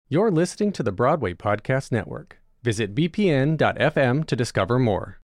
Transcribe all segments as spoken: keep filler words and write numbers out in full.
You're listening to the Broadway Podcast Network. Visit b p n dot f m to discover more.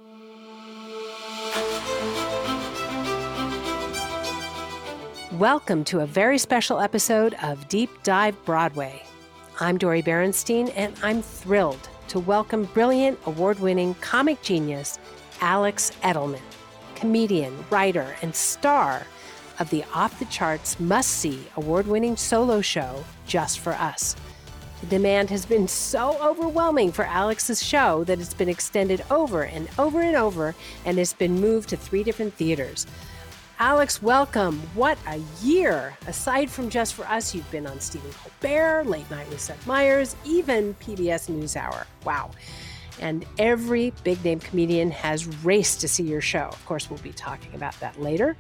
Welcome to a very special episode of Deep Dive Broadway. I'm Dori Berinstein, and I'm thrilled to welcome brilliant, award-winning comic genius Alex Edelman, comedian, writer, and star of the off-the-charts, must-see, award-winning solo show, Just for Us. The demand has been so overwhelming for Alex's show that it's been extended over and over and over, and it's been moved to three different theaters. Alex, welcome. What a year. Aside from Just for Us, you've been on Stephen Colbert, Late Night with Seth Meyers, even P B S NewsHour. Wow. And every big-name comedian has raced to see your show. Of course, we'll be talking about that later.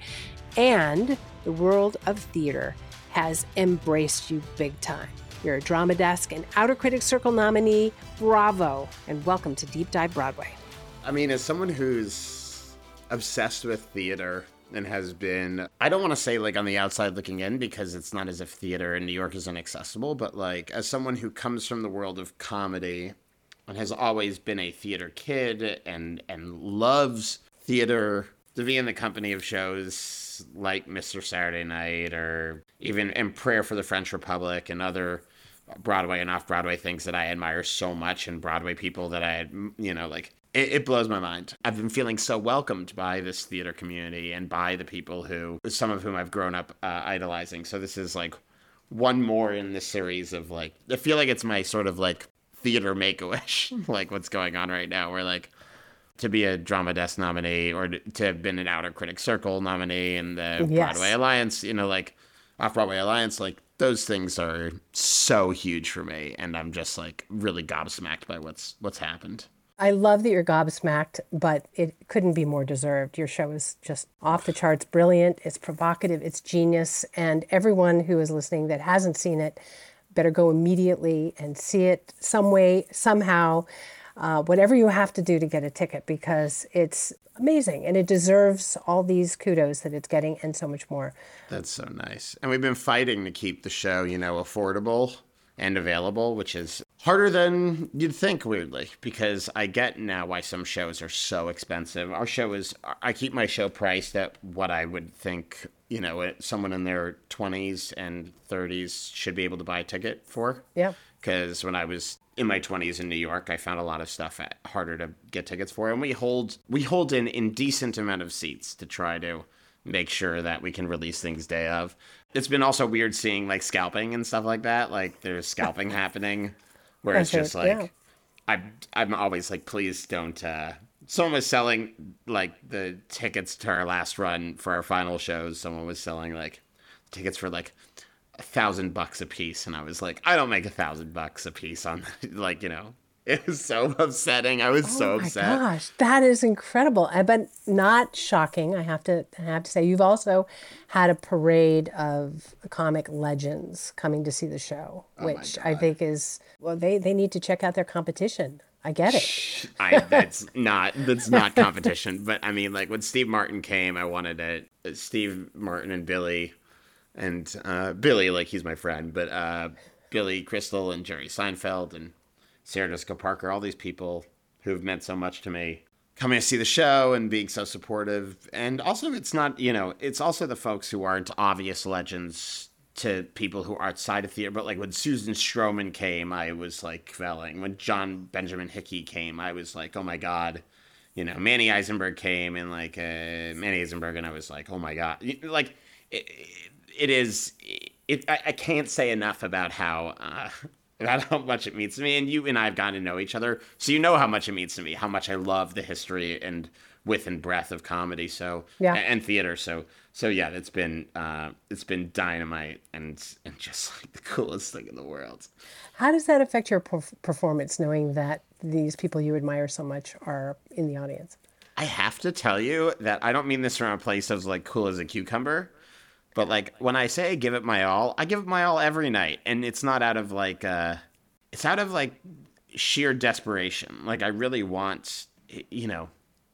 And the world of theater has embraced you big time. You're a Drama Desk and Outer Critics Circle nominee. Bravo, and welcome to Deep Dive Broadway. I mean, as someone who's obsessed with theater and has been, I don't want to say like on the outside looking in, because it's not as if theater in New York is inaccessible, but like as someone who comes from the world of comedy and has always been a theater kid and and loves theater, to be in the company of shows like Mister Saturday Night or even in Prayer for the French Republic and other Broadway and off-Broadway things that I admire so much, and Broadway people that I, you know, like, it, it blows my mind. I've been feeling so welcomed by this theater community and by the people who, some of whom I've grown up uh, idolizing. So this is like one more in this series of like, I feel like it's my sort of like theater make-a-wish, like what's going on right now, where like, to be a Drama Desk nominee or to have been an Outer Critics Circle nominee and the Yes. Broadway Alliance, you know, like Off-Broadway Alliance, like those things are so huge for me. And I'm just like really gobsmacked by what's what's happened. I love that you're gobsmacked, but it couldn't be more deserved. Your show is just off the charts brilliant. It's provocative. It's genius. And everyone who is listening that hasn't seen it better go immediately and see it some way, somehow. Uh, whatever you have to do to get a ticket, because it's amazing and it deserves all these kudos that it's getting and so much more. That's so nice. And we've been fighting to keep the show, you know, affordable and available, which is harder than you'd think, weirdly, because I get now why some shows are so expensive. Our show is, I keep my show priced at what I would think, you know, someone in their twenties and thirties should be able to buy a ticket for. Yeah. Because when I was in my twenties in New York, I found a lot of stuff at, harder to get tickets for. And we hold we hold an indecent amount of seats to try to make sure that we can release things day of. It's been also weird seeing like scalping and stuff like that. Like there's scalping happening where it's just like, yeah. I'm, I'm always like, please don't. Uh... Someone was selling like the tickets to our last run for our final shows. Someone was selling like tickets for like a thousand bucks a piece, and I was like, I don't make a thousand bucks a piece on, like, you know, it was so upsetting. I was oh so upset. Oh my gosh, that is incredible, but not shocking. I have to I have to say, you've also had a parade of comic legends coming to see the show, Oh which I think is, well, they they need to check out their competition. I get it. I, that's not that's not competition, but I mean, like when Steve Martin came, I wanted to Steve Martin and Billy. And uh, Billy, like, he's my friend, but uh, Billy Crystal and Jerry Seinfeld and Sarah Jessica Parker, all these people who've meant so much to me, coming to see the show and being so supportive. And also, it's not, you know, it's also the folks who aren't obvious legends to people who are outside of theater. But, like, when Susan Stroman came, I was, like, quelling. When John Benjamin Hickey came, I was like, oh, my God. You know, Manny Eisenberg came, and, like, uh, Manny Eisenberg, and I was like, oh, my God. Like, it, It is, it, I, I can't say enough about how, uh, about how much it means to me. And you and I have gotten to know each other. So you know how much it means to me, how much I love the history and width and breadth of comedy. So, yeah. and theater. So, so yeah, it's been, uh, it's been dynamite and, and just like the coolest thing in the world. How does that affect your perf- performance, knowing that these people you admire so much are in the audience? I have to tell you that I don't mean this from a place of like cool as a cucumber. But, like, when I say give it my all, I give it my all every night. And it's not out of, like, uh, it's out of, like, sheer desperation. Like, I really want, you know,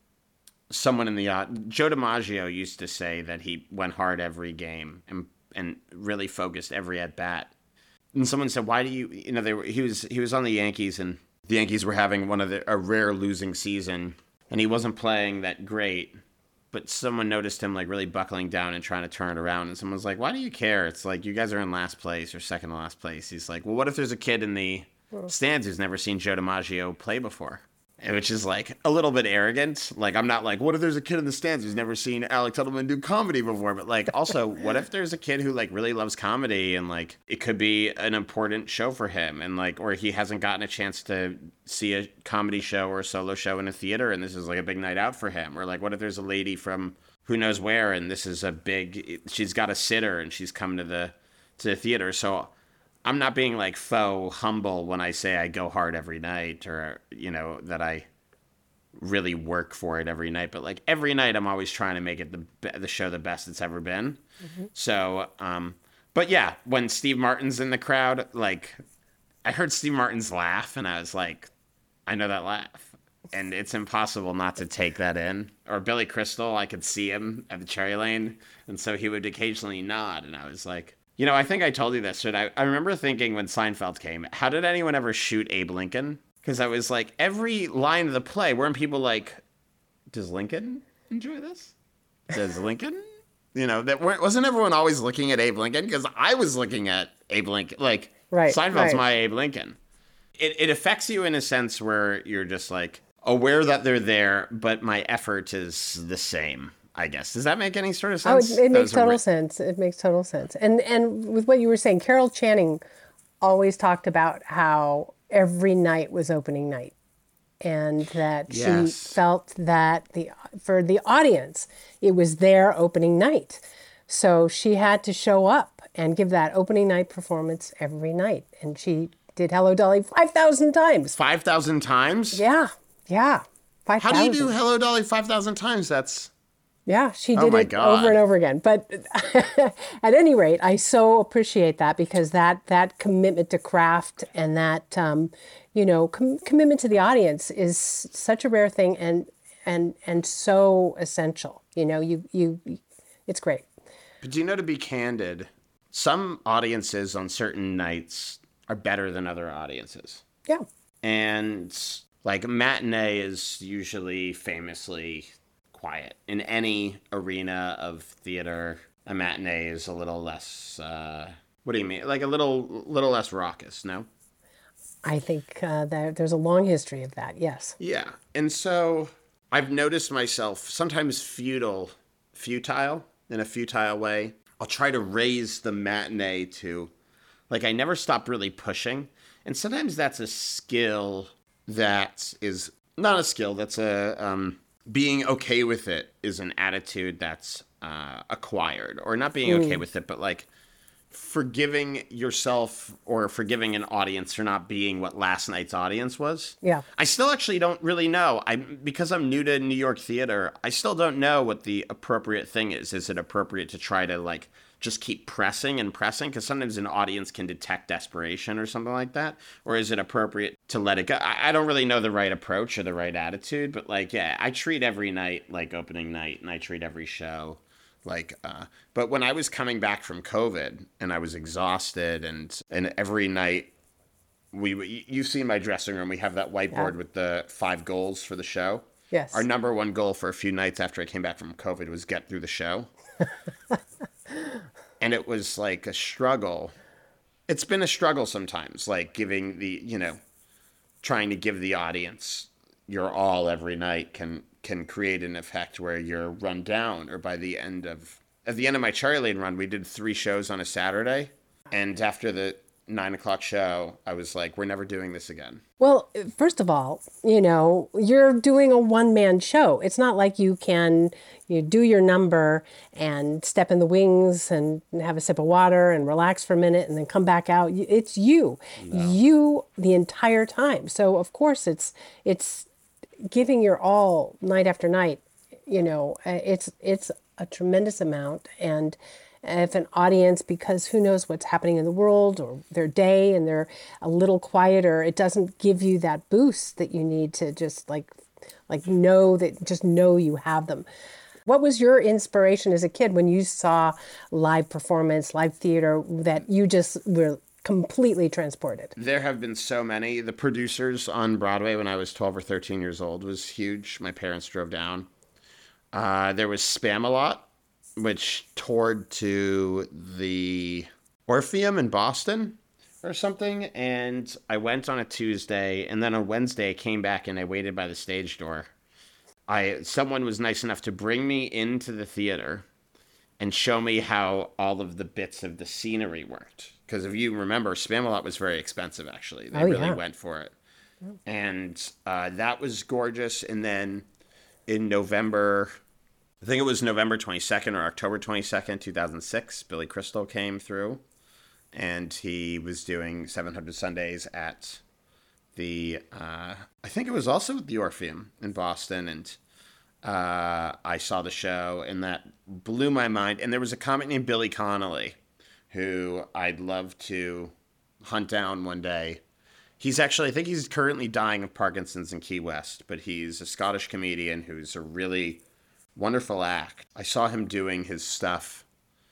someone in the, uh, Joe DiMaggio used to say that he went hard every game and, and really focused every at-bat. And someone said, why do you, you know, they were, he was, he was on the Yankees, and the Yankees were having one of the, a rare losing season, and he wasn't playing that great, but someone noticed him like really buckling down and trying to turn it around. And someone was like, why do you care? It's like, you guys are in last place or second to last place. He's like, well, what if there's a kid in the stands who's never seen Joe DiMaggio play before? Which is like a little bit arrogant. Like, I'm not like, what if there's a kid in the stands who's never seen Alex Edelman do comedy before? But like, also, what if there's a kid who like really loves comedy, and like it could be an important show for him, and like, or he hasn't gotten a chance to see a comedy show or a solo show in a theater, and this is like a big night out for him. Or like, what if there's a lady from who knows where, and this is a big, she's got a sitter and she's come to the to the theater. So I'm not being like faux humble when I say I go hard every night, or, you know, that I really work for it every night. But like every night I'm always trying to make it the the show the best it's ever been. Mm-hmm. So, um, but yeah, when Steve Martin's in the crowd, like I heard Steve Martin's laugh and I was like, I know that laugh. And it's impossible not to take that in. Or Billy Crystal, I could see him at the Cherry Lane, and so he would occasionally nod, and I was like, you know, I think I told you this, but I, I remember thinking when Seinfeld came, how did anyone ever shoot Abe Lincoln? Because I was like, every line of the play, weren't people like, does Lincoln enjoy this? Does Lincoln? You know, that wasn't everyone always looking at Abe Lincoln? Because I was looking at Abe Lincoln. Like, right, Seinfeld's right. my Abe Lincoln. It, it affects you in a sense where you're just like aware that they're there, but my effort is the same, I guess. Does that make any sort of sense? Oh, it, it makes total re- sense. It makes total sense. And and with what you were saying, Carol Channing always talked about how every night was opening night, and that Yes. she felt that the for the audience, it was their opening night. So she had to show up and give that opening night performance every night. And she did Hello Dolly five thousand times. five thousand times? Yeah, yeah. five thousand. How do you do Hello Dolly five thousand times? That's... Yeah, she Oh did my it God. over and over again. But at any rate, I so appreciate that, because that that commitment to craft and that um, you know com- commitment to the audience is such a rare thing, and and and so essential. You know, you you, it's great. But do you know, to be candid, some audiences on certain nights are better than other audiences. Yeah. And like matinee is usually famously quiet. In any arena of theater, a matinee is a little less, uh, what do you mean? Like a little little less raucous, no? I think uh, that there's a long history of that. Yes. Yeah. And so I've noticed myself sometimes futile, futile in a futile way. I'll try to raise the matinee to, like, I never stop really pushing. And sometimes that's a skill that is not a skill. That's a, um, being okay with it is an attitude that's uh, acquired, or not being okay with it, but like forgiving yourself or forgiving an audience for not being what last night's audience was. Yeah. I still actually don't really know. I because I'm new to New York theater, I still don't know what the appropriate thing is. Is it appropriate to try to like just keep pressing and pressing? Because sometimes an audience can detect desperation or something like that. Or is it appropriate to let it go? I, I don't really know the right approach or the right attitude, but like, yeah, I treat every night like opening night, and I treat every show like, uh, but when I was coming back from COVID and I was exhausted, and, and every night we, you've seen my dressing room, we have that whiteboard Yeah. with the five goals for the show. Yes. Our number one goal for a few nights after I came back from COVID was get through the show. And it was like a struggle. It's been a struggle sometimes, like giving the, you know, trying to give the audience your all every night can can create an effect where you're run down. Or by the end of, at the end of my Cherry Lane run, we did three shows on a Saturday. And after the nine o'clock show, I was like, we're never doing this again. Well, first of all, you know, you're doing a one-man show. It's not like you can you do your number and step in the wings and have a sip of water and relax for a minute and then come back out. It's you, no. you the entire time. So of course it's it's giving your all night after night. You know, it's it's a tremendous amount. And if an audience, because who knows what's happening in the world or their day, and they're a little quieter, it doesn't give you that boost that you need to just like, like know that, just know you have them. What was your inspiration as a kid when you saw live performance, live theater, that you just were completely transported. There have been so many. The producers on Broadway when I was twelve or thirteen years old was huge. My parents drove down. Uh, there was Spamalot, which toured to the Orpheum in Boston or something. And I went on a Tuesday, and then on Wednesday I came back and I waited by the stage door. I someone was nice enough to bring me into the theater and show me how all of the bits of the scenery worked. Because if you remember, Spamalot was very expensive, actually. They oh, really yeah. went for it. And uh, that was gorgeous. And then in November, I think it was November twenty-second or October twenty-second, two thousand six, Billy Crystal came through. And he was doing seven hundred Sundays at the, uh, I think it was also at the Orpheum in Boston. And uh, I saw the show, and that blew my mind. And there was a comic named Billy Connolly, who I'd love to hunt down one day. He's actually, I think he's currently dying of Parkinson's in Key West, but he's a Scottish comedian who's a really wonderful act. I saw him doing his stuff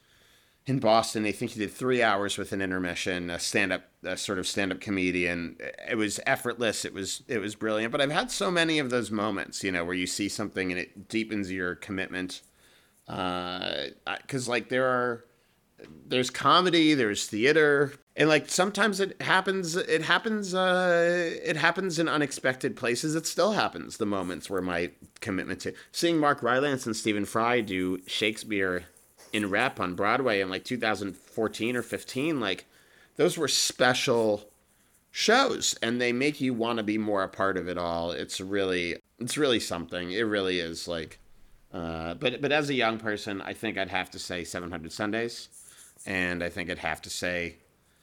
in Boston. I think he did three hours with an intermission, a stand-up, a sort of stand-up comedian. It was effortless. It was, it was brilliant. But I've had so many of those moments, you know, where you see something and it deepens your commitment. Uh, 'cause like there are, there's comedy, there's theater, and like sometimes it happens it happens uh it happens in unexpected places. It still happens, the moments where my commitment to seeing Mark Rylance and Stephen Fry do Shakespeare in rep on Broadway in like two thousand fourteen or fifteen, like those were special shows, and they make you want to be more a part of it all. It's really it's really something. It really is. Like uh but but as a young person, I think I'd have to say seven hundred Sundays. And I think I'd have to say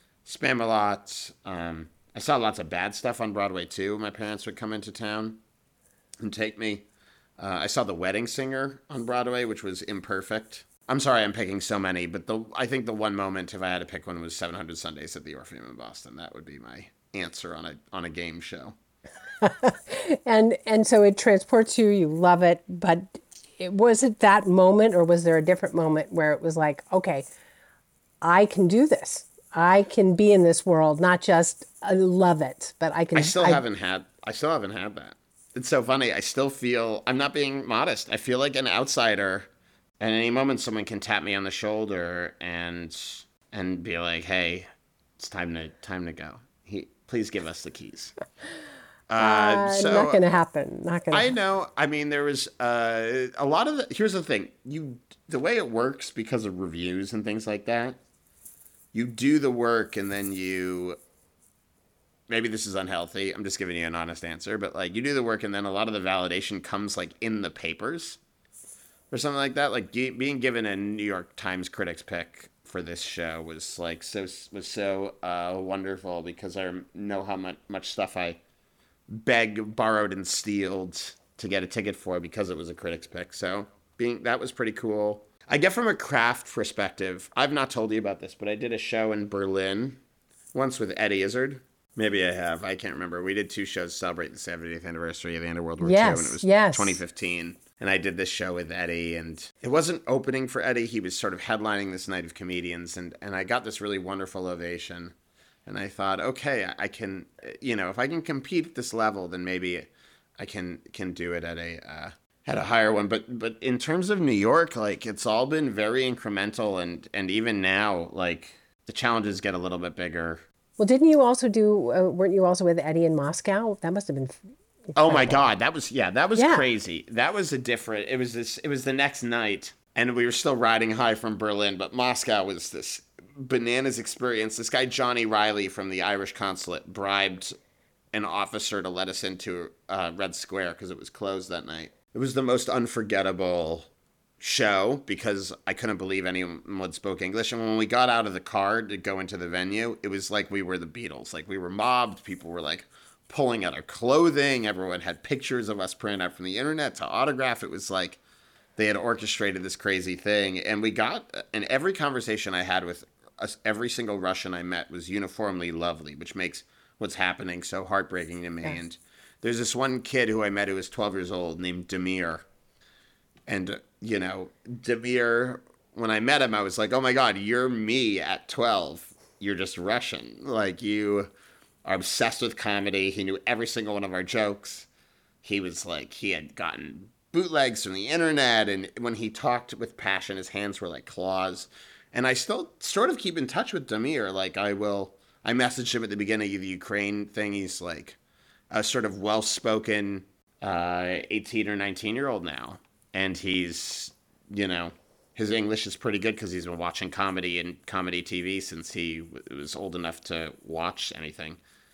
Spamalot. Um, I saw lots of bad stuff on Broadway, too. My parents would come into town and take me. Uh, I saw The Wedding Singer on Broadway, which was imperfect. I'm sorry I'm picking so many, but the I think the one moment, if I had to pick one, was seven hundred Sundays at the Orpheum in Boston. That would be my answer on a on a game show. and and so it transports you. You love it. But it, was it that moment, or was there a different moment where it was like, okay, I can do this. I can be in this world, not just I love it, but I can. I still I, haven't had. I still haven't had that. It's so funny. I still feel. I'm not being modest. I feel like an outsider. At any moment, someone can tap me on the shoulder and and be like, "Hey, it's time to time to go. He, please give us the keys." Uh, uh, so not going to happen. Not going. I know. I mean, there was uh, a lot of. The, here's the thing. You the way it works because of reviews and things like that. You do the work and then you, maybe this is unhealthy. I'm just giving you an honest answer, but like you do the work and then a lot of the validation comes like in the papers or something like that. Like being given a New York Times critics pick for this show was like so, was so uh, wonderful because I know how much, much stuff I begged, borrowed, and stealed to get a ticket for because it was a critics pick. So being, that was pretty cool. I get from a craft perspective, I've not told you about this, but I did a show in Berlin once with Eddie Izzard. Maybe I have. I can't remember. We did two shows to celebrate the seventieth anniversary of the end of World War yes, Two, and it was yes. twenty fifteen. And I did this show with Eddie, and it wasn't opening for Eddie. He was sort of headlining this night of comedians, and, and I got this really wonderful ovation. And I thought, okay, I can, you know, if I can compete at this level, then maybe I can can do it at a... Uh, Had a higher one, but but in terms of New York, like it's all been very incremental, and and even now, like the challenges get a little bit bigger. Well, didn't you also do? Uh, weren't you also with Eddie in Moscow? That must have been. Incredible. Oh my God, that was yeah, that was yeah. crazy. That was a different. It was this. It was the next night, and we were still riding high from Berlin, but Moscow was this bananas experience. This guy Johnny Riley from the Irish consulate bribed an officer to let us into uh, Red Square because it was closed that night. It was the most unforgettable show because I couldn't believe anyone spoke English. And when we got out of the car to go into the venue, it was like we were the Beatles. Like we were mobbed. People were like pulling out our clothing. Everyone had pictures of us printed out from the internet to autograph. It was like they had orchestrated this crazy thing. And we got, and every conversation I had with us, every single Russian I met was uniformly lovely, which makes what's happening so heartbreaking to me. Yes. And there's this one kid who I met who was twelve years old named Demir. And, you know, Demir, when I met him, I was like, oh my God, you're me at twelve. you're just Russian. Like, you are obsessed with comedy. He knew every single one of our jokes. He was like, he had gotten bootlegs from the internet, and when he talked with passion, his hands were like claws. And I still sort of keep in touch with Damir. Like, I will, I messaged him at the beginning of the Ukraine thing. He's like a sort of well-spoken uh, eighteen or nineteen-year-old now. And he's, you know, his English is pretty good because he's been watching comedy and comedy T V since he w- was old enough to watch anything.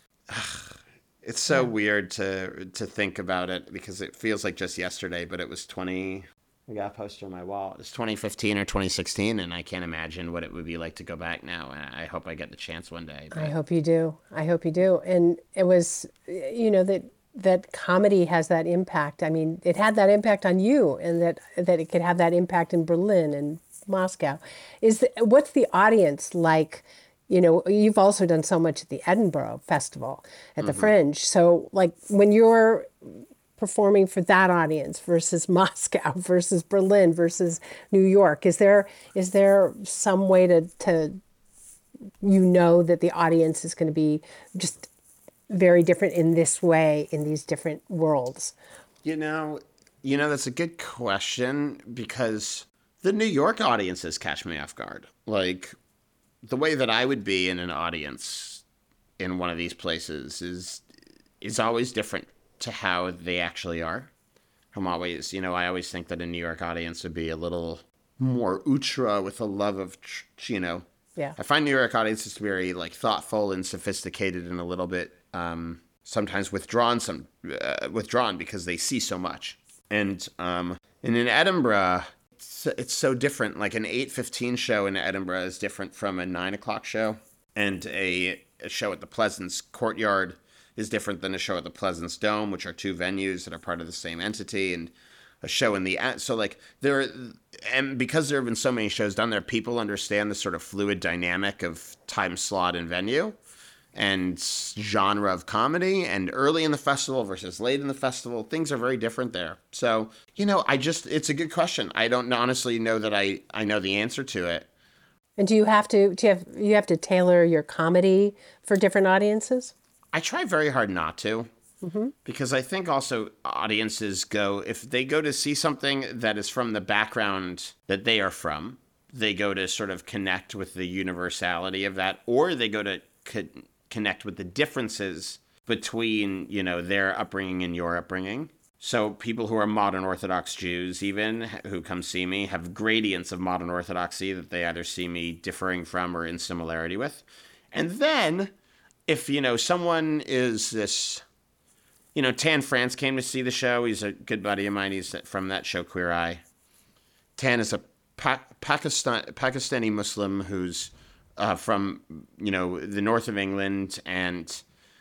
It's so yeah. weird to to think about it because it feels like just yesterday, but it was twenty. I got a poster on my wall. It was twenty fifteen or twenty sixteen, and I can't imagine what it would be like to go back now. And I hope I get the chance one day. But... I hope you do. I hope you do. And it was, you know, that that comedy has that impact. I mean, it had that impact on you, and that that it could have that impact in Berlin and Moscow. Is the, what's the audience like? You know, you've also done so much at the Edinburgh Festival, at the mm-hmm. Fringe. So, like, when you're performing for that audience versus Moscow versus Berlin versus New York, is there is there some way to, to you know that the audience is going to be just very different in this way in these different worlds? You know, you know that's a good question because the New York audiences catch me off guard. Like, the way that I would be in an audience in one of these places is is always different to how they actually are. I'm always, you know, I always think that a New York audience would be a little more ultra with a love of, you know. Yeah. I find New York audiences very, like, thoughtful and sophisticated and a little bit um, sometimes withdrawn, some uh, withdrawn because they see so much. And, um, and in Edinburgh... it's so different. Like, an eight fifteen show in Edinburgh is different from a nine o'clock show. And a, a show at the Pleasance Courtyard is different than a show at the Pleasance Dome, which are two venues that are part of the same entity. And a show in the... So, like, there... And because there have been so many shows done there, people understand the sort of fluid dynamic of time slot and venue and genre of comedy, and early in the festival versus late in the festival, things are very different there. So, you know, I just, it's a good question. I don't honestly know that I, I know the answer to it. And do you have to, do you have, you have to tailor your comedy for different audiences? I try very hard not to, mm-hmm. because I think also audiences go, if they go to see something that is from the background that they are from, they go to sort of connect with the universality of that, or they go to co- connect with the differences between, you know, their upbringing and your upbringing. So people who are modern Orthodox Jews, even, who come see me, have gradients of modern Orthodoxy that they either see me differing from or in similarity with. And then, if, you know, someone is this, you know, Tan France came to see the show. He's a good buddy of mine. He's from that show, Queer Eye. Tan is a pa- Pakistan Pakistani Muslim who's Uh, from, you know, the north of England, and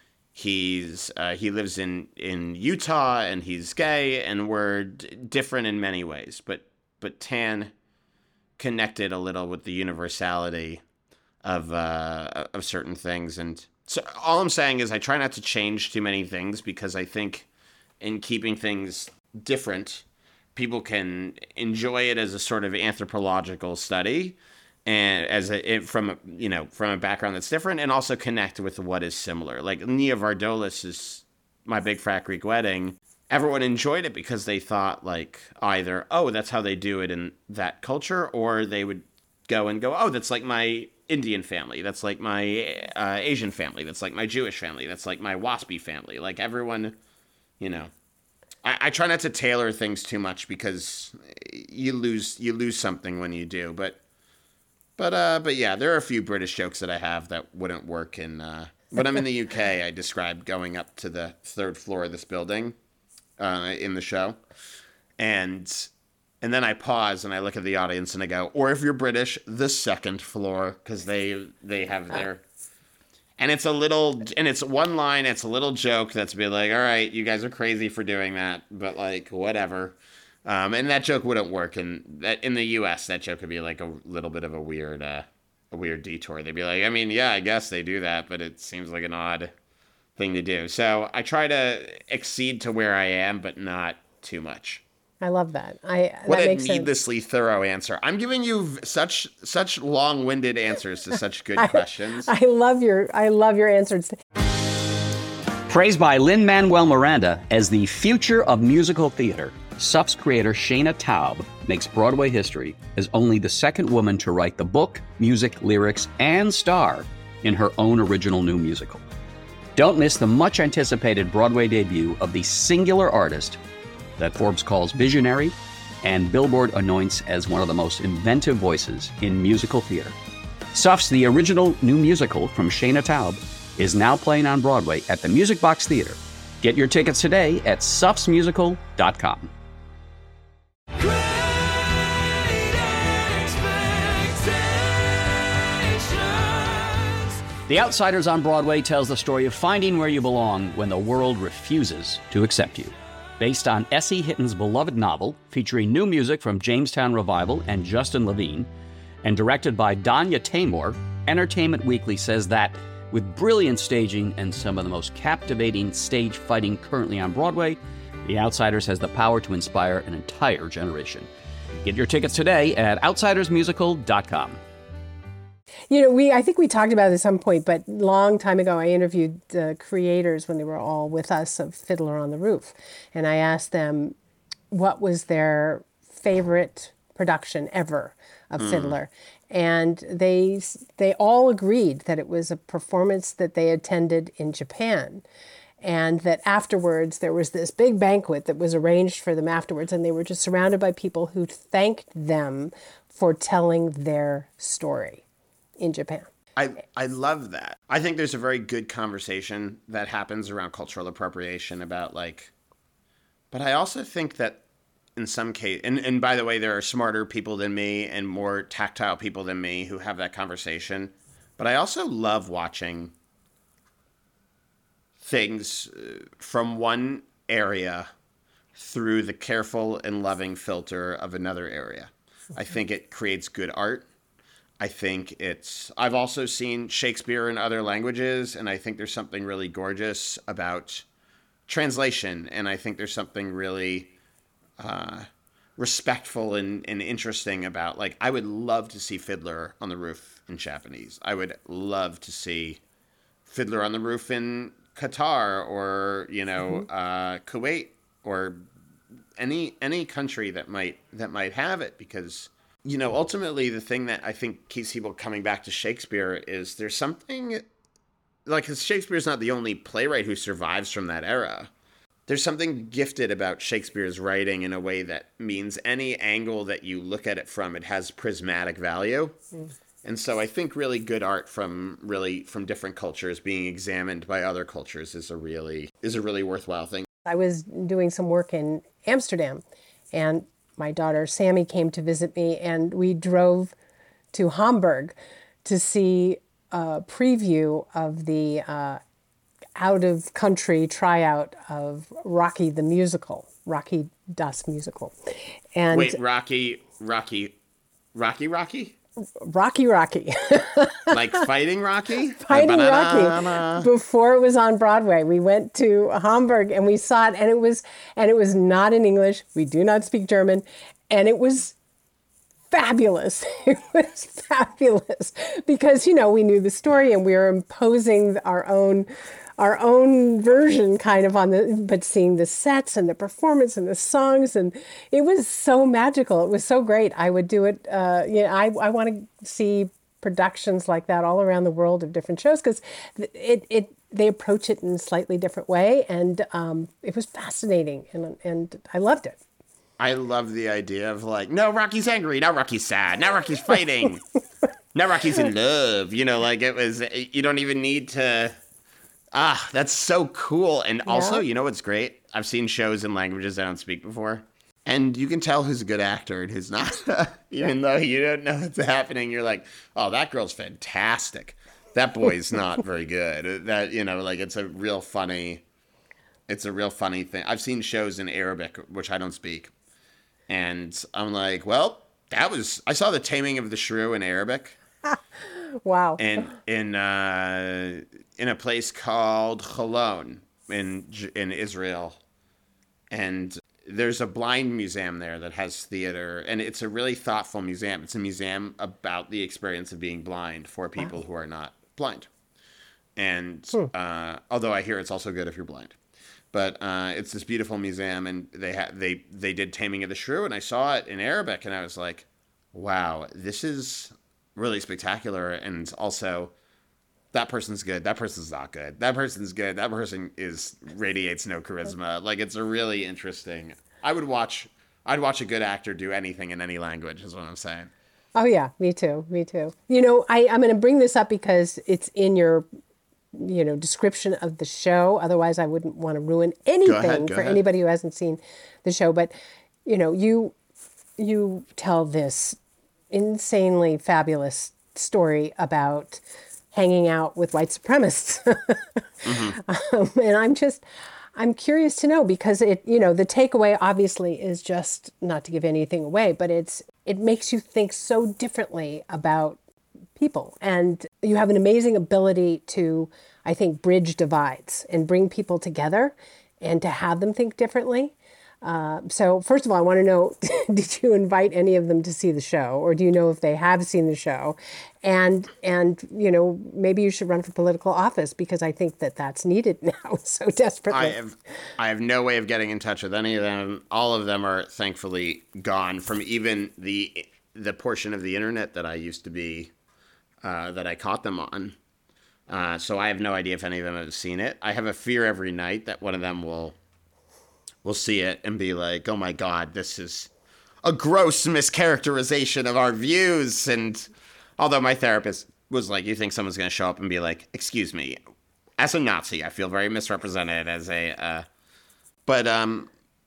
he's uh, he lives in, in Utah, and he's gay, and we're d- different in many ways. But but Tan connected a little with the universality of uh, of certain things, and so all I'm saying is I try not to change too many things because I think in keeping things different, people can enjoy it as a sort of anthropological study. And as a, it, from a, you know, from a background that's different, and also connect with what is similar. Like Nia Vardolis is My Big Fat Greek Wedding. Everyone enjoyed it because they thought like either, oh, that's how they do it in that culture, or they would go and go, oh, that's like my Indian family. That's like my uh, Asian family. That's like my Jewish family. That's like my WASPy family. Like everyone, you know. I, I try not to tailor things too much because you lose you lose something when you do, but. But uh, but yeah, there are a few British jokes that I have that wouldn't work in. Uh, when I'm in the U K, I described going up to the third floor of this building uh, in the show, and and then I pause and I look at the audience and I go, or if you're British, the second floor, because they they have their, and it's a little and it's one line, it's a little joke that's be like, all right, you guys are crazy for doing that, but like whatever. Um, and that joke wouldn't work in that in the U S. That joke would be like a little bit of a weird, uh, a weird detour. They'd be like, I mean, yeah, I guess they do that, but it seems like an odd thing to do. So I try to exceed to where I am, but not too much. I love that. I What that a makes needlessly sense. thorough answer. I'm giving you v- such such long-winded answers to such good I, questions. I love your I love your answers. Praised by Lin-Manuel Miranda as the future of musical theater, S U F's creator Shayna Taub makes Broadway history as only the second woman to write the book, music, lyrics, and star in her own original new musical. Don't miss the much-anticipated Broadway debut of the singular artist that Forbes calls visionary and Billboard anoints as one of the most inventive voices in musical theater. S U F's The Original New Musical from Shayna Taub is now playing on Broadway at the Music Box Theater. Get your tickets today at sufs musical dot com. The Outsiders on Broadway tells the story of finding where you belong when the world refuses to accept you. Based on S E. Hitton's beloved novel, featuring new music from Jamestown Revival and Justin Levine, and directed by Danya Taymor, Entertainment Weekly says that, with brilliant staging and some of the most captivating stage fighting currently on Broadway, The Outsiders has the power to inspire an entire generation. Get your tickets today at outsiders musical dot com. You know, we I think we talked about it at some point, but long time ago I interviewed the creators when they were all with us of Fiddler on the Roof. And I asked them what was their favorite production ever of mm. Fiddler. And they they all agreed that it was a performance that they attended in Japan. And that afterwards there was this big banquet that was arranged for them afterwards. And they were just surrounded by people who thanked them for telling their story in Japan. I, I love that. I think there's a very good conversation that happens around cultural appropriation about like, but I also think that in some case, and, and by the way, there are smarter people than me and more tactile people than me who have that conversation. But I also love watching things from one area through the careful and loving filter of another area. I think it creates good art. I think it's, I've also seen Shakespeare in other languages, and I think there's something really gorgeous about translation. And I think there's something really uh, respectful and, and interesting about, like, I would love to see Fiddler on the Roof in Japanese. I would love to see Fiddler on the Roof in Qatar or, you know, mm-hmm. uh, Kuwait or any any country that might that might have it, because you know, ultimately, the thing that I think keeps people coming back to Shakespeare is there's something, like, because Shakespeare's not the only playwright who survives from that era. There's something gifted about Shakespeare's writing in a way that means any angle that you look at it from, it has prismatic value. Mm. And so I think really good art from really from different cultures being examined by other cultures is a really is a really worthwhile thing. I was doing some work in Amsterdam, and my daughter Sammy came to visit me, and we drove to Hamburg to see a preview of the uh, out-of-country tryout of Rocky the Musical, Rocky Das Musical. And Wait, Rocky, Rocky, Rocky, Rocky? Rocky Rocky. Like fighting Rocky? Fighting Rocky. Before it was on Broadway, we went to Hamburg and we saw it, and it was and it was not in English. We do not speak German, and it was fabulous. It was fabulous because, you know, we knew the story and we were imposing our own our own version kind of on the, but seeing the sets and the performance and the songs, and it was so magical. It was so great. I would do it. Uh, you know, I, I want to see productions like that all around the world of different shows, because it, it, they approach it in a slightly different way. And um, it was fascinating, and, and I loved it. I love the idea of like, no, Rocky's angry. Now Rocky's sad. Now Rocky's fighting. Now Rocky's in love. You know, like it was, you don't even need to, Ah, that's so cool. And also, yeah. You know what's great? I've seen shows in languages I don't speak before. And you can tell who's a good actor and who's not. Even yeah. though you don't know what's happening, you're like, oh, that girl's fantastic. That boy's not very good. That, you know, like it's a real funny, it's a real funny thing. I've seen shows in Arabic, which I don't speak. And I'm like, well, that was, I saw The Taming of the Shrew in Arabic. Wow. And in uh, in a place called Cholon in in Israel, and there's a blind museum there that has theater, and it's a really thoughtful museum. It's a museum about the experience of being blind for people wow. who are not blind. And hmm. uh, although I hear it's also good if you're blind. But uh, it's this beautiful museum, and they ha- they they did Taming of the Shrew, and I saw it in Arabic, and I was like, wow, this is really spectacular, and also that person's good, that person's not good, that person's good, that person is radiates no charisma. Like, it's a really interesting. I would watch. I'd watch a good actor do anything in any language. Is what I'm saying. Oh yeah, me too, me too. You know, I I'm going to bring this up because it's in your, you know, description of the show. Otherwise, I wouldn't want to ruin anything go ahead, go for ahead. anybody who hasn't seen the show. But you know, you you tell this insanely fabulous story about hanging out with white supremacists. mm-hmm. um, and I'm just, I'm curious to know, because it, you know, the takeaway obviously is just, not to give anything away, but it's, it makes you think so differently about people. And you have an amazing ability to, I think, bridge divides and bring people together and to have them think differently. Uh, so first of all, I want to know, did you invite any of them to see the show, or do you know if they have seen the show? And, and you know, maybe you should run for political office, because I think that that's needed now so desperately. I have, I have no way of getting in touch with any of them. All of them are thankfully gone from even the the portion of the internet that I used to be, uh, that I caught them on. Uh, so I have no idea if any of them have seen it. I have a fear every night that one of them will... We'll see it and be like, oh my God, this is a gross mischaracterization of our views. And although my therapist was like, you think someone's going to show up and be like, excuse me, as a Nazi, I feel very misrepresented as a, uh... but um,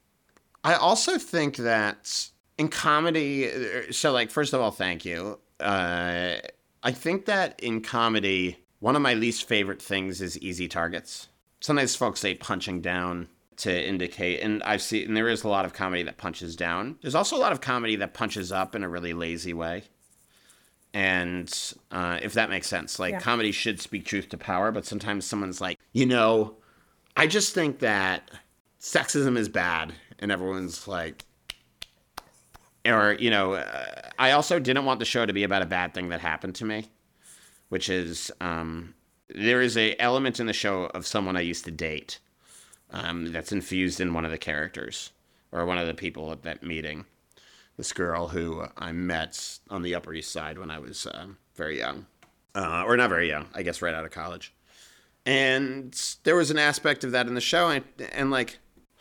I also think that in comedy, so like, first of all, thank you. Uh, I think that in comedy, one of my least favorite things is easy targets. Sometimes folks say punching down to indicate, and I've seen, and there is a lot of comedy that punches down. There's also a lot of comedy that punches up in a really lazy way. And uh, if that makes sense, like yeah. comedy should speak truth to power, but sometimes someone's like, you know, I just think that sexism is bad, and everyone's like, or, you know, uh, I also didn't want the show to be about a bad thing that happened to me, which is, um, there is a element in the show of someone I used to date. Um, that's infused in one of the characters, or one of the people at that meeting. This girl who I met on the Upper East Side when I was uh, very young. Uh, or not very young, I guess right out of college. And there was an aspect of that in the show, and, and like,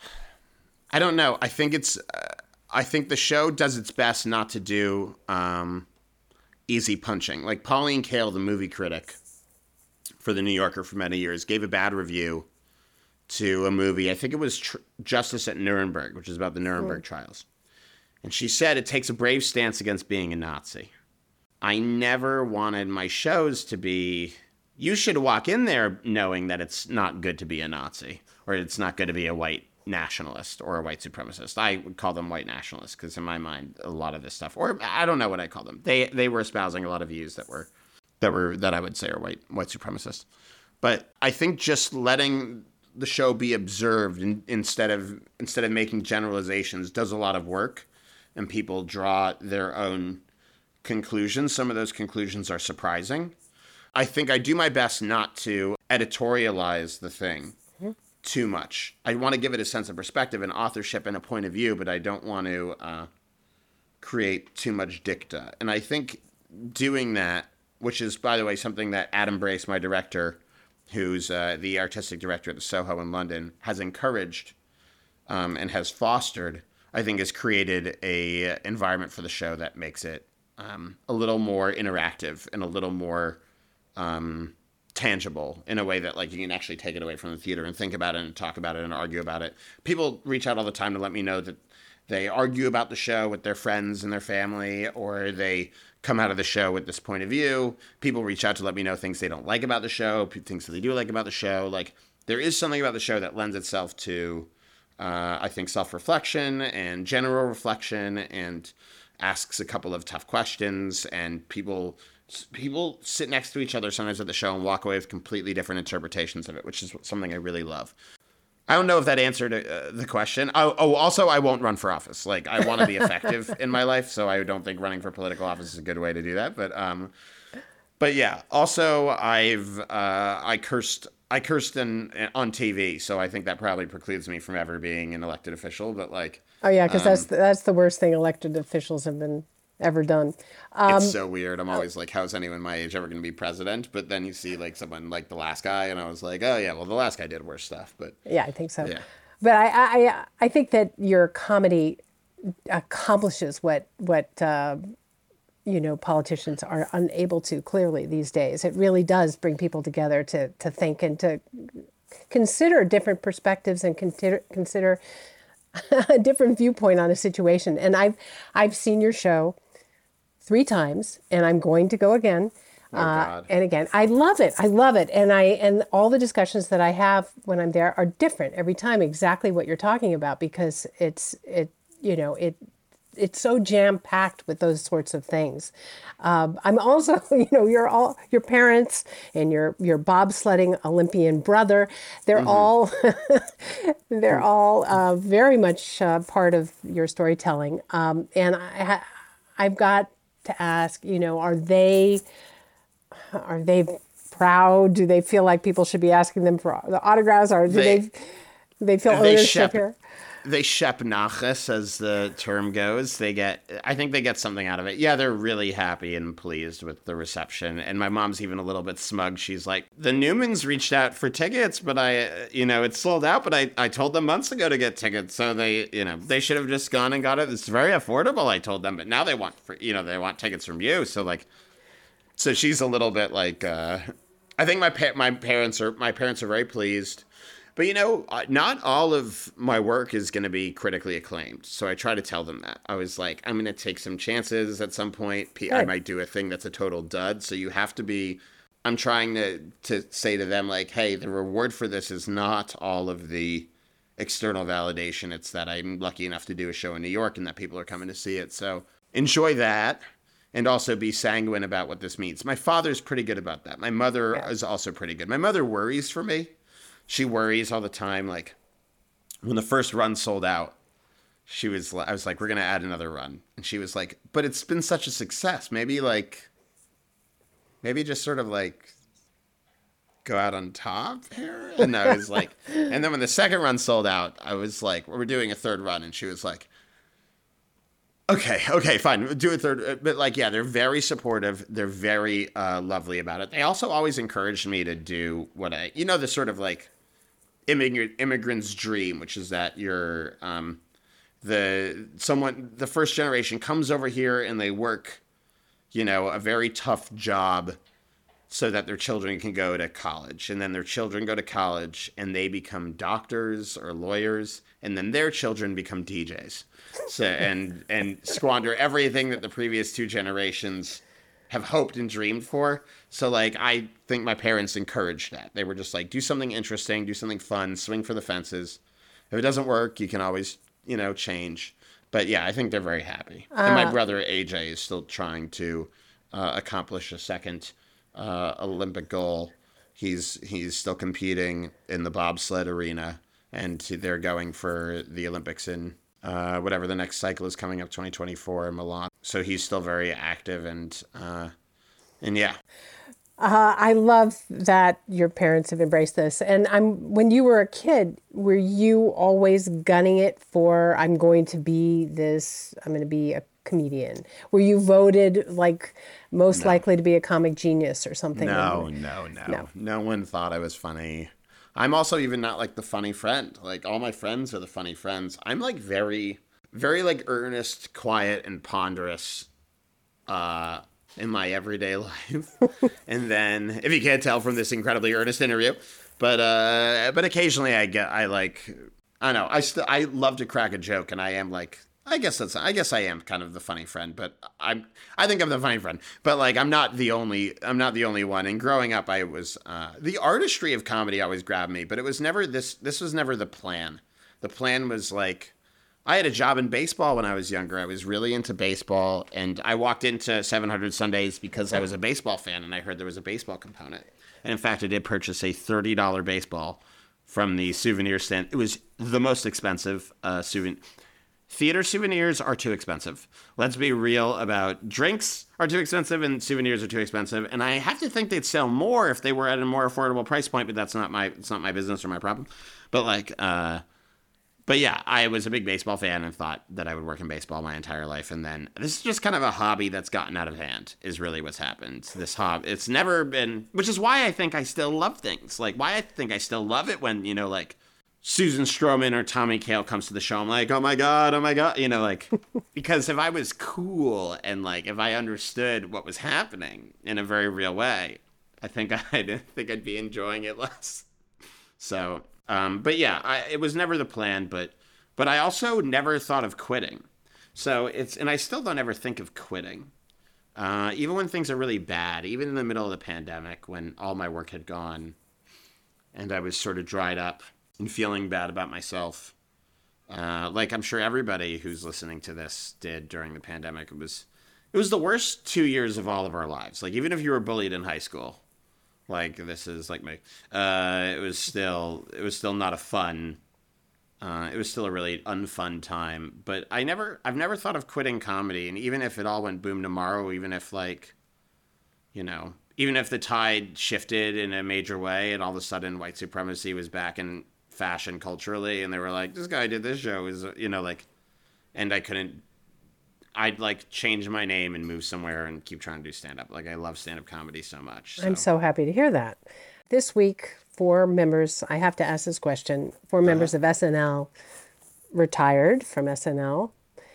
I don't know. I think it's, uh, I think the show does its best not to do um, easy punching. Like Pauline Kael, the movie critic for The New Yorker for many years, gave a bad review to a movie. I think it was Tr- Justice at Nuremberg, which is about the Nuremberg mm. trials. And she said it takes a brave stance against being a Nazi. I never wanted my shows to be, you should walk in there knowing that it's not good to be a Nazi, or it's not good to be a white nationalist or a white supremacist. I would call them white nationalists, because in my mind, a lot of this stuff, or I don't know what I call them. They they were espousing a lot of views that were that were that I would say are white white supremacist. But I think just letting the show be observed in, instead of instead of making generalizations does a lot of work, and people draw their own conclusions. Some of those conclusions are surprising. I think I do my best not to editorialize the thing mm-hmm. too much. I want to give it a sense of perspective and authorship and a point of view, but I don't want to uh, create too much dicta. And I think doing that, which is, by the way, something that Adam Brace, my director, who's uh, the artistic director at the Soho in London, has encouraged um, and has fostered, I think has created a environment for the show that makes it um, a little more interactive and a little more um, tangible in a way that like you can actually take it away from the theater and think about it and talk about it and argue about it. People reach out all the time to let me know that they argue about the show with their friends and their family, or they come out of the show with this point of view. People reach out to let me know things they don't like about the show, things that they do like about the show. Like, there is something about the show that lends itself to, uh, I think, self-reflection and general reflection, and asks a couple of tough questions, and people people sit next to each other sometimes at the show and walk away with completely different interpretations of it, which is something I really love. I don't know if that answered uh, the question. Oh, oh, also, I won't run for office. Like, I want to be effective in my life, so I don't think running for political office is a good way to do that. But, um, but yeah. Also, I've uh, I cursed I cursed in, on T V, so I think that probably precludes me from ever being an elected official. But like, Oh yeah, because um, that's that's the worst thing elected officials have been ever done. Um, it's so weird. I'm always like, how's anyone my age ever going to be president? But then you see like someone like the last guy, and I was like, oh yeah, well the last guy did worse stuff. But yeah, I think so. yeah. But I, I I think that your comedy accomplishes what what uh, you know politicians are unable to clearly these days. It really does bring people together to to think and to consider different perspectives and consider consider a different viewpoint on a situation. And I've I've seen your show three times, and I'm going to go again. Oh, uh, God. and again, I love it. I love it. And I and all the discussions that I have when I'm there are different every time, exactly what you're talking about, because it's it you know it it's so jam packed with those sorts of things. Um, I'm also, you know, you're all your parents and your your bobsledding Olympian brother. They're Mm-hmm. all they're all uh, very much uh, part of your storytelling. Um, and I ha- I've got to ask, you know, are they are they proud? Do they feel like people should be asking them for the autographs, or do they They- they, they feel they ownership shep- here? They shep nachas, as the term goes. They get, I think they get something out of it. Yeah, they're really happy and pleased with the reception. And my mom's even a little bit smug. She's like, the Newmans reached out for tickets, but I, you know, it's sold out, but I, I told them months ago to get tickets. So they, you know, they should have just gone and got it. It's very affordable, I told them, but now they want, for, you know, they want tickets from you. So like, so she's a little bit like, uh, I think my pa- my parents are, my parents are very pleased. But, you know, uh, not all of my work is going to be critically acclaimed. So I try to tell them that. I was like, I'm going to take some chances at some point. P- I Good. might do a thing that's a total dud. So you have to be, I'm trying to, to say to them, like, hey, the reward for this is not all of the external validation. It's that I'm lucky enough to do a show in New York and that people are coming to see it. So enjoy that. And also be sanguine about what this means. My father's pretty good about that. My mother Yeah. is also pretty good. My mother worries for me. She worries all the time. Like when the first run sold out, she was, I was like, we're going to add another run. And she was like, but it's been such a success. Maybe like, maybe just sort of like go out on top here. And I was like, and then when the second run sold out, I was like, we're doing a third run. And she was like, okay, okay, fine. Do a third. But like, yeah, they're very supportive. They're very uh, lovely about it. They also always encouraged me to do what I, you know, the sort of like immigrant immigrant's dream, which is that you're um, the someone, the first generation comes over here and they work, you know, a very tough job so that their children can go to college. And then their children go to college and they become doctors or lawyers. And then their children become D Js. So, and and squander everything that the previous two generations have hoped and dreamed for. So, like, I think my parents encouraged that. They were just like, do something interesting, do something fun, swing for the fences. If it doesn't work, you can always, you know, change. But yeah, I think they're very happy. Uh, and my brother A J is still trying to uh, accomplish a second uh, Olympic goal. He's he's still competing in the bobsled arena, and they're going for the Olympics in uh, whatever the next cycle is coming up, twenty twenty-four in Milan. So he's still very active, and uh, and yeah. Uh, I love that your parents have embraced this. And I'm when you were a kid, were you always gunning it for, I'm going to be this, I'm going to be a comedian? Were you voted like most No. likely to be a comic genius or something? No, no, no, No. no. one thought I was funny. I'm also even not like the funny friend. Like all my friends are the funny friends. I'm like very, very like earnest, quiet, and ponderous uh, in my everyday life. And then, if you can't tell from this incredibly earnest interview, but uh, but occasionally I get, I like, I don't know, I still, I love to crack a joke, and I am like, I guess that's, I guess I am kind of the funny friend, but I'm, I think I'm the funny friend, but like, I'm not the only, I'm not the only one. And growing up, I was, uh, the artistry of comedy always grabbed me, but it was never this, this was never the plan. The plan was like, I had a job in baseball when I was younger. I was really into baseball, and I walked into seven hundred Sundays because I was a baseball fan, and I heard there was a baseball component. And in fact, I did purchase a thirty dollars baseball from the souvenir stand. It was the most expensive uh, souvenir. Theater souvenirs are too expensive. Let's be real about drinks are too expensive and souvenirs are too expensive. And I have to think they'd sell more if they were at a more affordable price point, but that's not my, it's not my business or my problem. But like, uh, but yeah, I was a big baseball fan and thought that I would work in baseball my entire life. And then this is just kind of a hobby that's gotten out of hand is really what's happened. This hobby, it's never been, which is why I think I still love things. Like why I think I still love it when, you know, like, Susan Stroman or Tommy Kail comes to the show. I'm like, oh my God, oh my God. You know, like, because if I was cool and like, if I understood what was happening in a very real way, I think I'd think I'd be enjoying it less. So, um, but yeah, I, it was never the plan, but, but I also never thought of quitting. So it's, and I still don't ever think of quitting. Uh, even when things are really bad, even in the middle of the pandemic, when all my work had gone and I was sort of dried up and feeling bad about myself. Uh, like I'm sure everybody who's listening to this did during the pandemic. It was, it was the worst two years of all of our lives. Like even if you were bullied in high school, like this is like my, uh, it was still, it was still not a fun, uh, it was still a really unfun time. But I never, I've never thought of quitting comedy. And even if it all went boom tomorrow, even if like, you know, even if the tide shifted in a major way and all of a sudden white supremacy was back in fashion culturally and they were like, this guy did this show is, you know, like, and I couldn't, I'd like change my name and move somewhere and keep trying to do stand-up. Like I love stand-up comedy so much. So. I'm so happy to hear that. This week, four members, I have to ask this question, four members uh-huh. of S N L retired from S N L.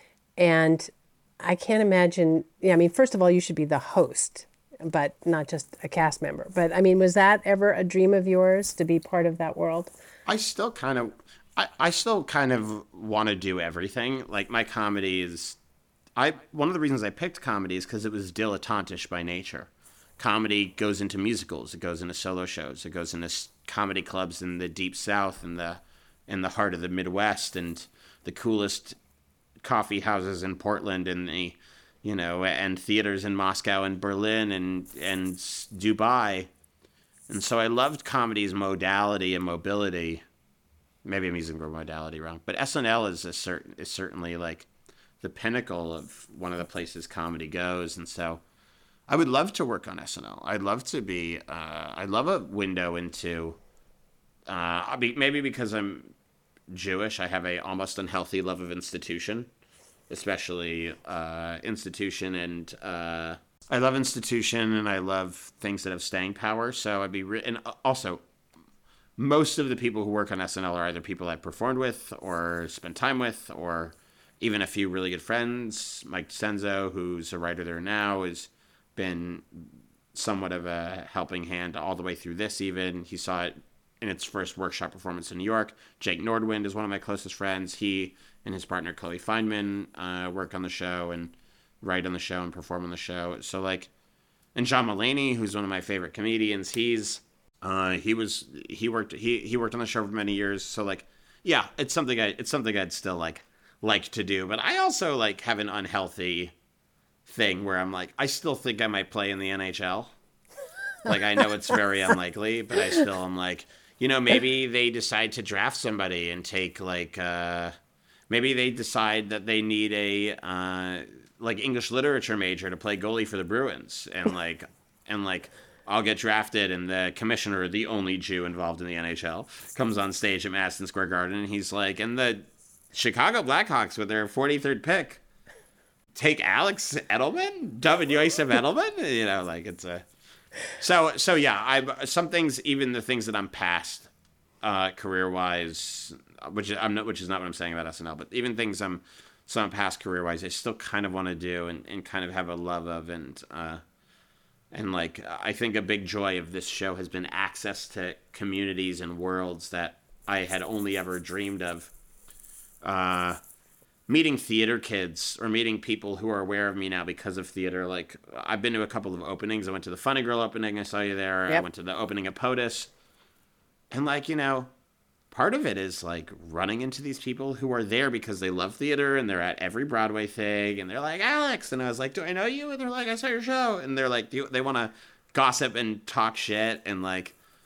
And I can't imagine, yeah, I mean, first of all, you should be the host, but not just a cast member. But I mean, was that ever a dream of yours to be part of that world? I still kind of, I, I still kind of want to do everything. Like my comedy is, I one of the reasons I picked comedy is because it was dilettantish by nature. Comedy goes into musicals, it goes into solo shows, it goes into comedy clubs in the Deep South and the in the heart of the Midwest and the coolest coffee houses in Portland and the, you know, and theaters in Moscow and Berlin and and Dubai. And so I loved comedy's modality and mobility. Maybe I'm using the word modality wrong, but S N L is a certain is certainly like the pinnacle of one of the places comedy goes. And so I would love to work on S N L. I'd love to be. Uh, I'd love a window into. Uh, I'll be maybe because I'm Jewish. I have a almost unhealthy love of institution, especially uh, institution and. Uh, I love institution and I love things that have staying power. So I'd be, re- and also most of the people who work on S N L are either people I've performed with or spent time with, or even a few really good friends. Mike Senzo, who's a writer there now, has been somewhat of a helping hand all the way through this even. He saw it in its first workshop performance in New York. Jake Nordwind is one of my closest friends. He and his partner Chloe Feynman uh, work on the show and write on the show and perform on the show. So like, and John Mulaney, who's one of my favorite comedians, he's, uh, he was, he worked, he, he worked on the show for many years. So like, yeah, it's something I, it's something I'd still like, like to do. But I also like have an unhealthy thing where I'm like, I still think I might play in the N H L. Like, I know it's very unlikely, but I still am like, you know, maybe they decide to draft somebody and take like, uh, maybe they decide that they need a, uh, like English literature major to play goalie for the Bruins, and like, and like, I'll get drafted, and the commissioner, the only Jew involved in the N H L, comes on stage at Madison Square Garden, and he's like, and the Chicago Blackhawks with their forty-third pick take Alex Edelman, David Yosef Edelman, you know, like it's a, so so yeah, I some things, even the things that I'm past, uh, career wise, which I'm not, which is not what I'm saying about S N L, but even things I'm. Some past career-wise, I still kind of want to do and, and kind of have a love of. And, uh, and like, I think a big joy of this show has been access to communities and worlds that I had only ever dreamed of. Uh, meeting theater kids or meeting people who are aware of me now because of theater. Like, I've been to a couple of openings. I went to the Funny Girl opening. I saw you there. Yep. I went to the opening of POTUS. And, like, you know... part of it is like running into these people who are there because they love theater and they're at every Broadway thing and they're like, Alex. And I was like, do I know you? And they're like, I saw your show. And they're like, do you, they want to gossip and talk shit. And like,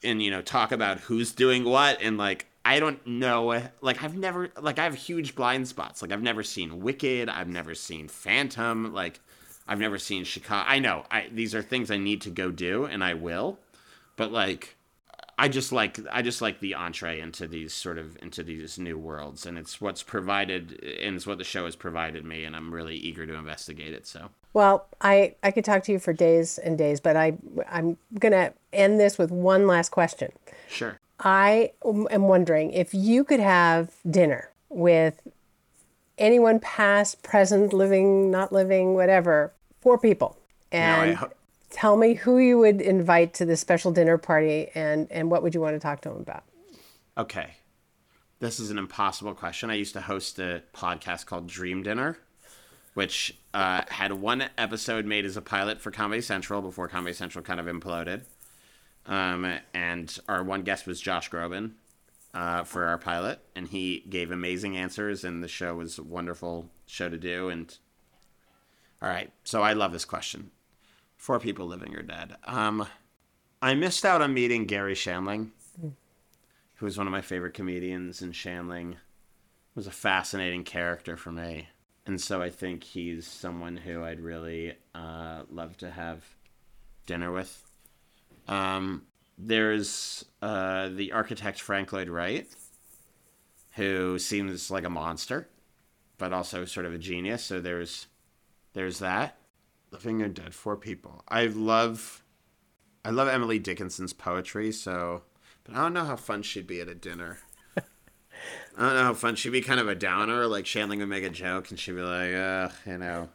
and, you know, talk about who's doing what. And like, I don't know, like I've never, like I have huge blind spots. Like I've never seen Wicked. I've never seen Phantom. Like I've never seen Chicago. I know I, these are things I need to go do, and I will, but like, I just like, I just like the entree into these sort of, into these new worlds, and it's what's provided, and it's what the show has provided me. And I'm really eager to investigate it. So. Well, I, I could talk to you for days and days, but I, I'm going to end this with one last question. Sure. I am wondering if you could have dinner with anyone past, present, living, not living, whatever, four people, and No, I ho- tell me who you would invite to this special dinner party, and, and what would you want to talk to them about? Okay. This is an impossible question. I used to host a podcast called Dream Dinner, which uh, had one episode made as a pilot for Comedy Central before Comedy Central kind of imploded. Um, and our one guest was Josh Groban uh, for our pilot, and he gave amazing answers, and the show was a wonderful show to do. And all right, so I love this question. Four people, living or dead. Um, I missed out on meeting Gary Shandling, who was one of my favorite comedians, and Shandling was a fascinating character for me. And so I think he's someone who I'd really uh, love to have dinner with. Um, there's uh, the architect Frank Lloyd Wright, who seems like a monster, but also sort of a genius. So there's there's that. Living or dead, four people. I love I love Emily Dickinson's poetry. So, but I don't know how fun she'd be at a dinner. I don't know how fun she'd be. Kind of a downer. Like Shandling would make a joke, and she'd be like, uh, you know,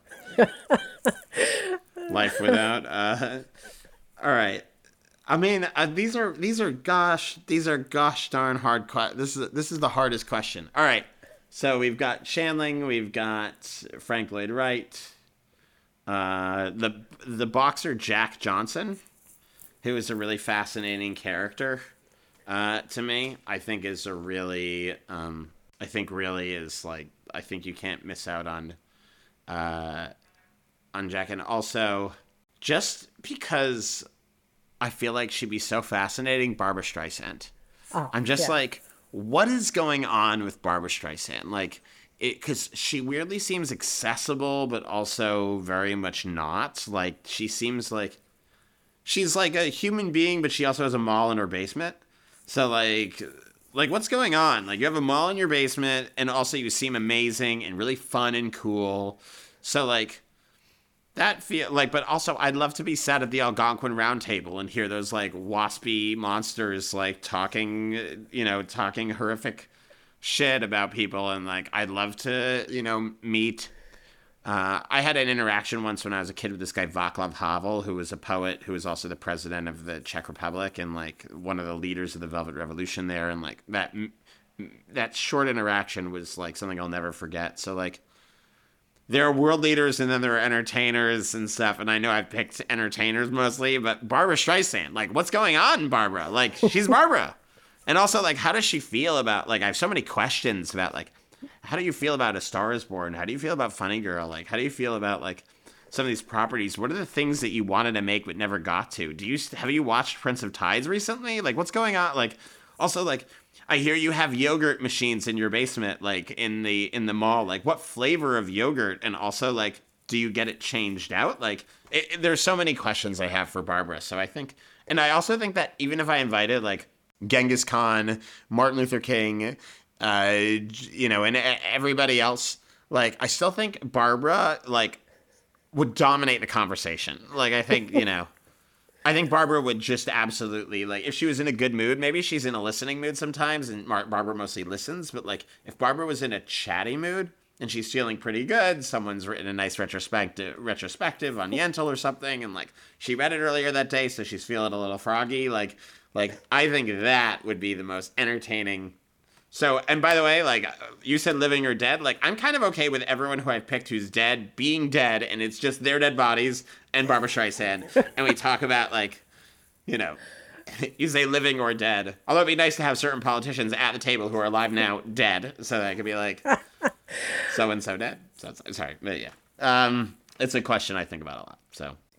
life without. Uh, all right. I mean, uh, these are these are gosh, these are gosh darn hard. Que- this is this is the hardest question. All right. So we've got Shandling, we've got Frank Lloyd Wright, uh, the the boxer Jack Johnson, who is a really fascinating character. Uh, to me, I think is a really, um, I think really is like, I think you can't miss out on, uh, on Jack. And also, just because I feel like she'd be so fascinating, Barbra Streisand. Oh, I'm just yeah. like, what is going on with Barbra Streisand? Like, it, because she weirdly seems accessible, but also very much not. Like, she seems like, she's like a human being, but she also has a mall in her basement. So, like, like, what's going on? Like, you have a mall in your basement, and also you seem amazing and really fun and cool. So, like, that feel like, but also I'd love to be sat at the Algonquin Round Table and hear those, like, waspy monsters, like, talking, you know, talking horrific shit about people. And, like, I'd love to, you know, meet... Uh, I had an interaction once when I was a kid with this guy Václav Havel, who was a poet, who was also the president of the Czech Republic and like one of the leaders of the Velvet Revolution there. And like that, that short interaction was like something I'll never forget. So like, there are world leaders and then there are entertainers and stuff. And I know I've picked entertainers mostly, but Barbra Streisand, like what's going on, Barbara? Like she's Barbara. And also like, how does she feel about, like, I have so many questions about like, how do you feel about A Star Is Born? How do you feel about Funny Girl? Like, how do you feel about, like, some of these properties? What are the things that you wanted to make but never got to? Do you have you watched Prince of Tides recently? Like, what's going on? Like, also, like, I hear you have yogurt machines in your basement, like, in the in the mall. Like, what flavor of yogurt? And also, like, do you get it changed out? Like, it, it, there's so many questions I have for Barbara. So I think, and I also think that even if I invited, like, Genghis Khan, Martin Luther King... Uh, you know, and everybody else, like, I still think Barbara, like, would dominate the conversation. Like, I think, you know, I think Barbara would just absolutely, like, if she was in a good mood, maybe she's in a listening mood sometimes, and Mar- Barbara mostly listens, but, like, if Barbara was in a chatty mood, and she's feeling pretty good, someone's written a nice retrospective, retrospective on Yentl or something, and, like, she read it earlier that day, so she's feeling a little froggy, like, like, I think that would be the most entertaining. So, and by the way, like, you said living or dead. Like, I'm kind of okay with everyone who I've picked who's dead being dead, and it's just their dead bodies and Barbra Streisand. And we talk about, like, you know, you say living or dead. Although it'd be nice to have certain politicians at the table who are alive now dead. So that I could be like, so-and-so dead. So, sorry, but yeah. Um, it's a question I think about a lot, so.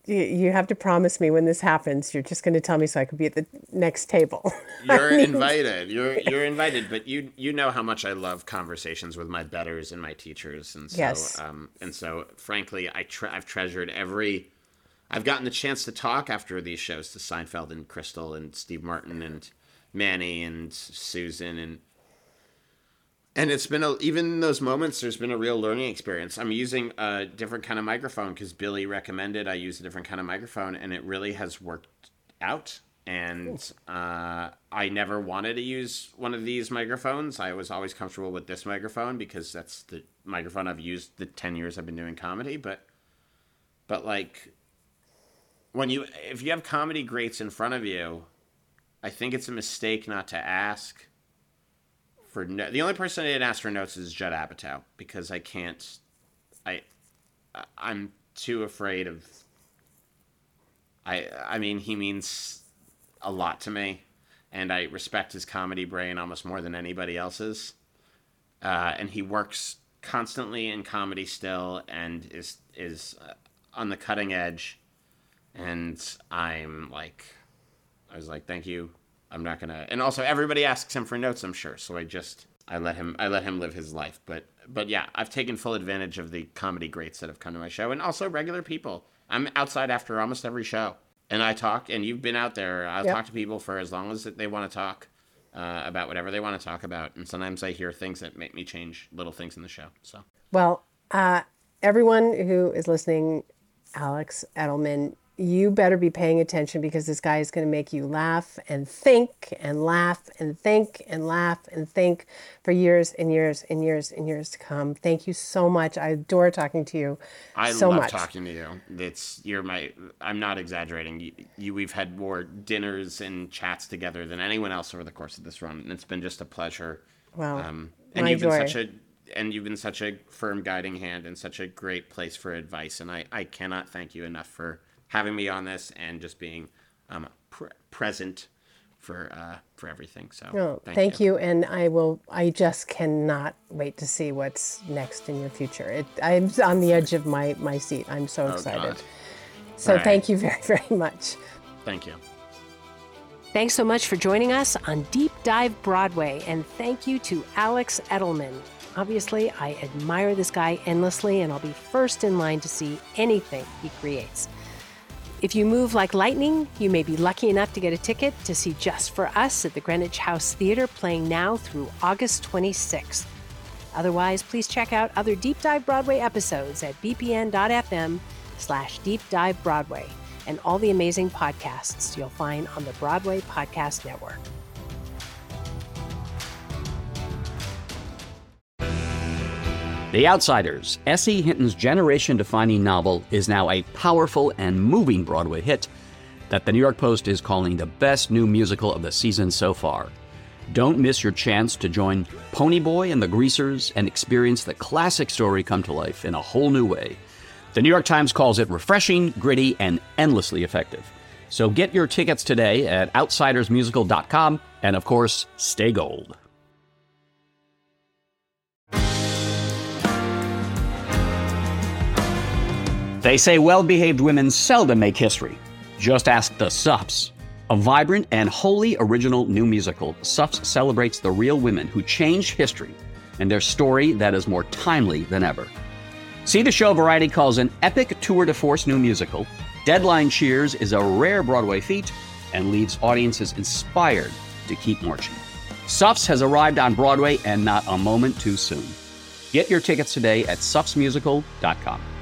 you, you have to promise me when this happens, you're just going to tell me so I can be at the next table. You're invited. You're you're invited. But you you know how much I love conversations with my betters and my teachers, and so Yes. um and so frankly, I tre- I've treasured every. I've gotten the chance to talk after these shows to Seinfeld and Crystal and Steve Martin and Manny and Susan and. And it's been a, even in those moments, there's been a real learning experience. I'm using a different kind of microphone because Billy recommended I use a different kind of microphone, and it really has worked out. And uh, I never wanted to use one of these microphones. I was always comfortable with this microphone because that's the microphone I've used the ten years I've been doing comedy. But, but like, when you if you have comedy greats in front of you, I think it's a mistake not to ask. For no- the only person I didn't ask for notes is Judd Apatow because I can't, I, I'm too afraid of. I I mean he means a lot to me, and I respect his comedy brain almost more than anybody else's, uh, and he works constantly in comedy still and is is uh, on the cutting edge, and I'm like, I was like, thank you. I'm not gonna, and also everybody asks him for notes, I'm sure. So I just, I let him, I let him live his life. But, but yeah, I've taken full advantage of the comedy greats that have come to my show, and also regular people. I'm outside after almost every show, and I talk. And you've been out there. I'll Yep. talk to people for as long as they want to talk uh, about whatever they want to talk about. And sometimes I hear things that make me change little things in the show. So Well, uh, everyone who is listening, Alex Edelman, you better be paying attention because this guy is going to make you laugh and think and laugh and think and laugh and think for years and years and years and years to come. Thank you so much. I adore talking to you I so love much. talking to you. It's you're my. I'm not exaggerating. You, you, we've had more dinners and chats together than anyone else over the course of this run, and it's been just a pleasure. Wow. Um, and My you've joy. been such a and you've been such a firm guiding hand and such a great place for advice. And I, I cannot thank you enough for having me on this and just being um, pre- present for uh, for everything. So No, thank, thank you. you. And I will, I just cannot wait to see what's next in your future. It, I'm on the edge of my, my seat. I'm so Oh, excited. God. So All right. thank you very, very much. Thank you. Thanks so much for joining us on Deep Dive Broadway, and thank you to Alex Edelman. Obviously, I admire this guy endlessly, and I'll be first in line to see anything he creates. If you move like lightning, you may be lucky enough to get a ticket to see Just for Us at the Greenwich House Theatre, playing now through August twenty-sixth. Otherwise, please check out other Deep Dive Broadway episodes at bpn.fm slash Deep Dive Broadway and all the amazing podcasts you'll find on the Broadway Podcast Network. The Outsiders, S E. Hinton's generation-defining novel, is now a powerful and moving Broadway hit that the New York Post is calling the best new musical of the season so far. Don't miss your chance to join Ponyboy and the Greasers and experience the classic story come to life in a whole new way. The New York Times calls it refreshing, gritty, and endlessly effective. So get your tickets today at outsiders musical dot com, and of course, stay gold. They say well-behaved women seldom make history. Just ask the Suffs. A vibrant and wholly original new musical, Suffs celebrates the real women who changed history and their story that is more timely than ever. See the show Variety calls an epic tour de force new musical. Deadline cheers is a rare Broadway feat and leaves audiences inspired to keep marching. Suffs has arrived on Broadway and not a moment too soon. Get your tickets today at suffs musical dot com.